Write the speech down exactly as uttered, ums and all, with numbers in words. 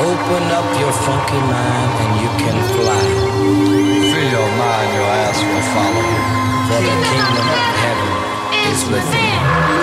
Open up your funky mind and you can fly. Free your mind, your ass will follow. For the kingdom of heaven is within.